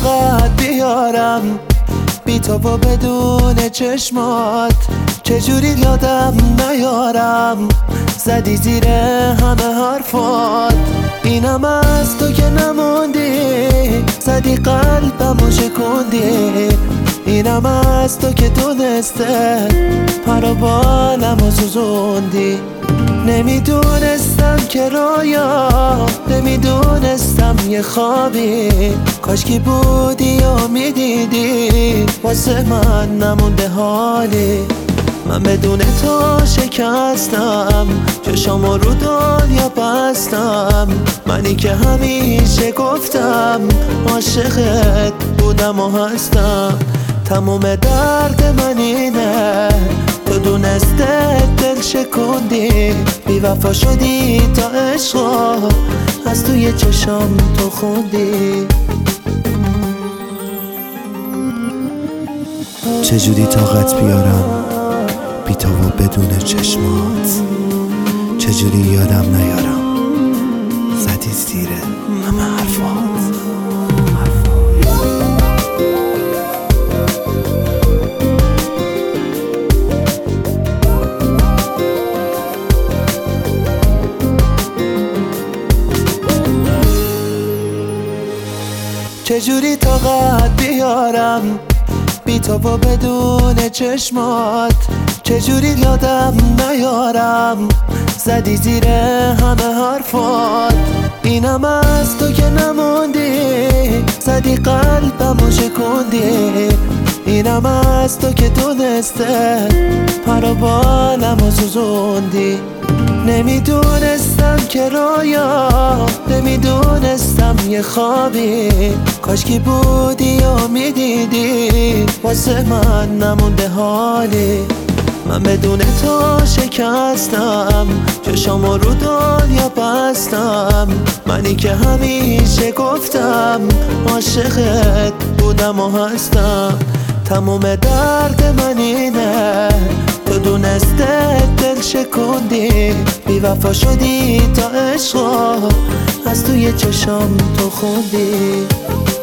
طاقت بیارم بی تو و بدون چشمات، چجوری یادم نیارم زدی زیر همه حرفات. اینم از تو که نموندی، زدی قلبمو شکوندی. اینم از تو که دونسته پر و بالمو سوزوندی. نمیدونستم که رویا، نمیدونستم یه خوابی، کاشکی بودی و میدیدی واسه من نمونده حالی. من بدون تو شکستم، چشامو رو دنیا بستم. منی که همیشه گفتم عاشقت بودم و هستم. تموم درد من اینه تو دونسته دل شکوندی، بی وفا شدی تا عشقا از توی چشام تو خوندی. چجوری طاقت بیارم بی تو و بدون چشمات، چجوری یادم نیارم زدی زیر همه حرفات. چجوری طاقت بیارم بی تو و بدون چشمات، چجوری یادم نیارم زدی زیر همه حرفات. اینم از تو که نموندی، زدی قلبمو شکوندی. اینم از تو که دونسته پر و بالمو سوزوندی. نمیدونستم که رویا، نمیدونستم یه خوابی، کاشکی بودی و میدیدی واسه من نمونده حالی. من بدون تو شکستم، چشامو رو دنیا بستم. منی که همیشه گفتم عاشقت بودم و هستم. تموم درد من اینه تو دونسته دل شکوندی، بی وفا شدی تا عشقا از توی چشام تو خوندی.